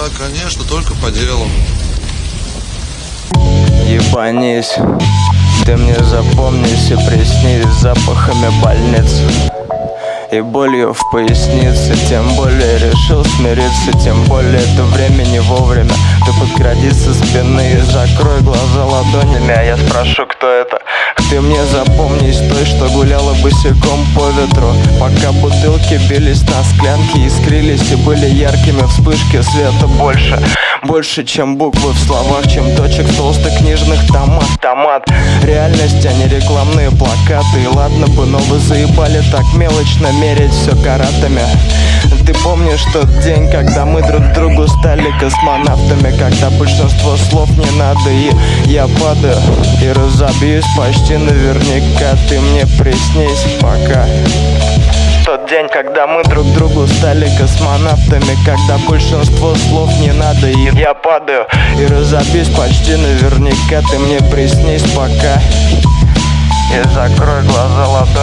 конечно, только по делу. Ебанись, ты мне запомнись и приснись запахами больниц и болью в пояснице. Тем более решил смириться, тем более это время не вовремя. Ты подкради со спины и закрой глаза ладонями, а я спрошу, кто это. Ты мне запомнись той, что гуляла босиком по ветру, пока бутылки бились на склянке, искрились и были яркими вспышки света больше, чем буквы в словах, чем точек в толстых книжных томах. Томат, реальность, а не рекламные плакаты. И ладно бы, но вы заебали так мелочно мерить все каратами. Ты помнишь тот день, когда мы друг другу стали космонавтами, когда большинство слов не надо, и я падаю и разобьюсь почти наверняка. Ты мне приснись пока. Тот день, когда мы друг другу стали космонавтами, когда большинство слов не надо, и я падаю и разобьюсь почти наверняка. Ты мне приснись пока и закрой глаза ладонью.